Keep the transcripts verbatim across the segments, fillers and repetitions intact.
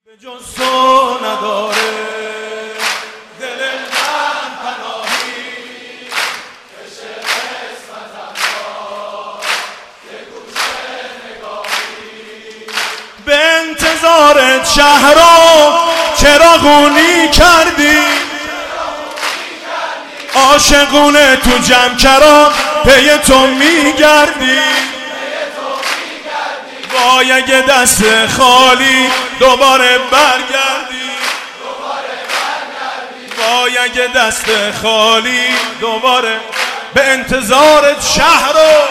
جز تو نداره دل من پناهی کشه قسمتم را یه گوشه نگاهی به انتظارت شهرام چراغونی کردی عاشقونه تو جمع کرا پی تو میگردی وای اگه دست خالی دوباره برگردی وای اگه دست خالی دوباره به انتظارت شهرو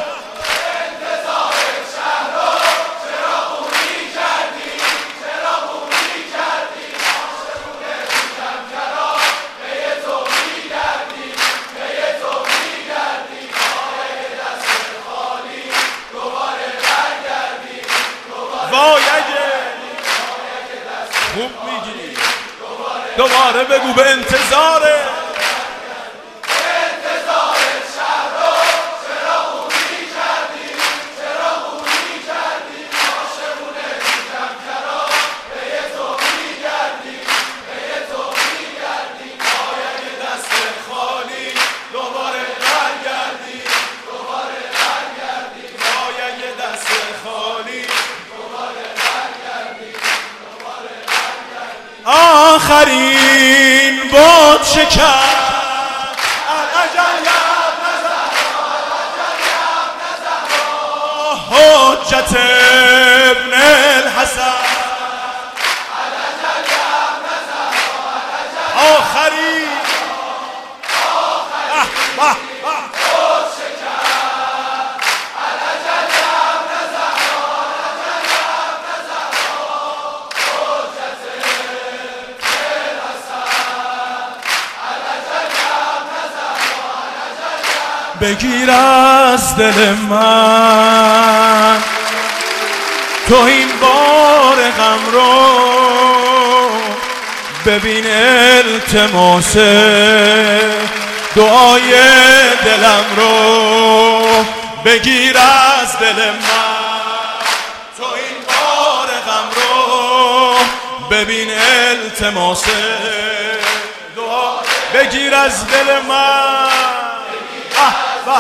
وای اگه خوب میگی دوباره بگو به انتظاره به انتظار شهرام چرا خونی کردی چرا خونی کردی عاشقونه دیدم کرا به تو میگردی به تو میگردی وای اگه دست خالی دوباره برگردی دوباره برگردی وای اگه دست خالی آخرین باد شکر الاجل یا نظر حجت ابن الحسن آخرین بگیر از دل من تو این بار غم رو ببین التماس دعای دلم رو بگیر از دل من تو این بار غم رو ببین التماس دعا بگیر از دل من با.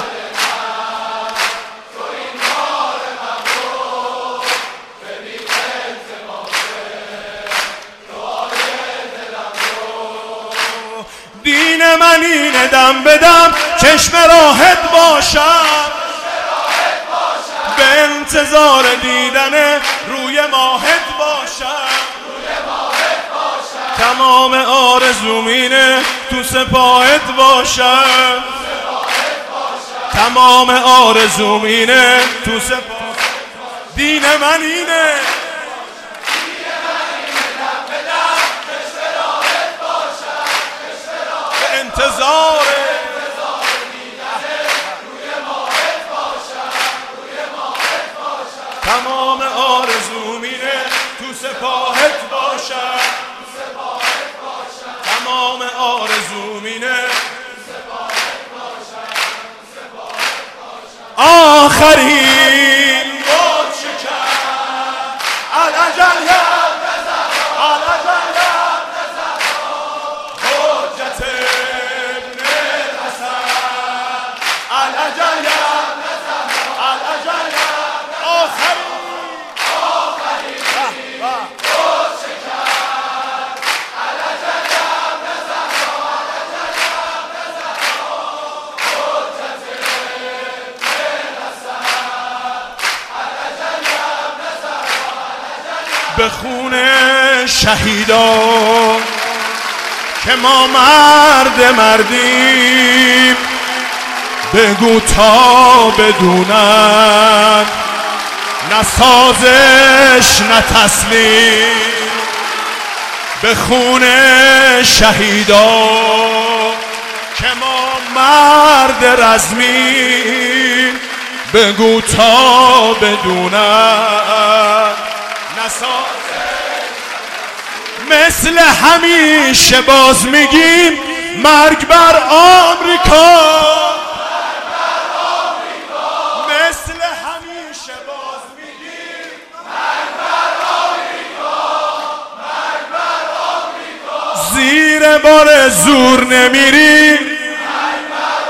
دین من اینه دم بدم چشم راحت باشم به انتظار دیدن روی ماهت باشم تمام آرزوم اینه تو سپاهت باشم تمام آرزوم اینه تو سپاه دین من اینه به انتظار تمام آرزوم اینه تو سپاهت باشم تمام آرزوم اینه آخرین باد شکر الاجل یا نظر الاجل یا نظر حجت ابن الحسن الاجل یا نظر الاجل یا آخرین آخرین باد شکر الاجل یا نظر الاجل یا نظر حجت به خون شهیدان که ما مرد مردیم بگو تا بدونن نه سازش نه تسلیم به خون شهیدان که ما مرد رزمیم بگو تا بدونن مثل همیشه باز میگیم مرگ بر آمریکا مثل همیشه باز میگیم مرگ بر آمریکا زیر بار زور نمیری، مرگ بر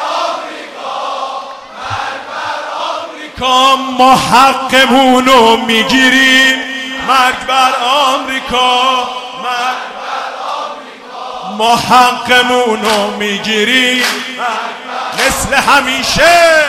آمریکا، ما حقمونو میگیریم. مرگ بر آمریکا، مرگ بر آمریکا، ما حقمونو میگیریم. مثل همیشه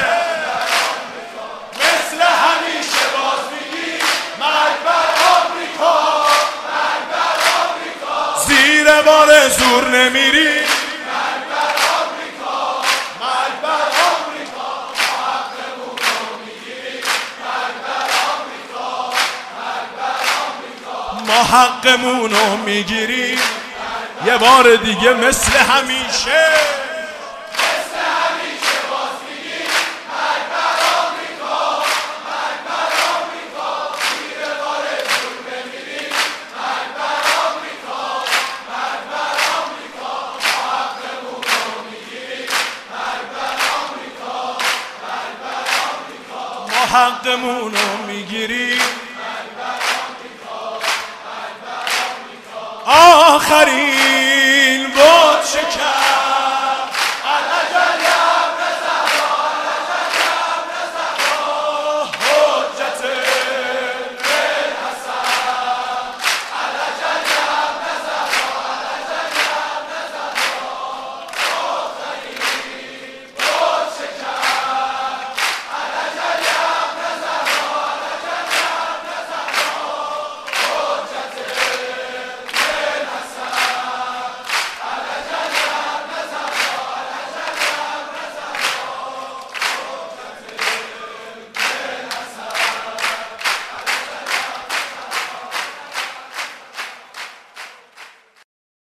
مثل همیشه باز میگیم مرگ بر آمریکا، مرگ بر آمریکا، زیر بار زور نمیری، مرگ بر آمریکا، مرگ بر آمریکا، ما حقمونو میگیریم. مرگ بر آمریکا، مرگ بر آمریکا، ما حقمونو میگیریم. یه بار دیگه مثل همیشه حقمونو میگیری. آخرین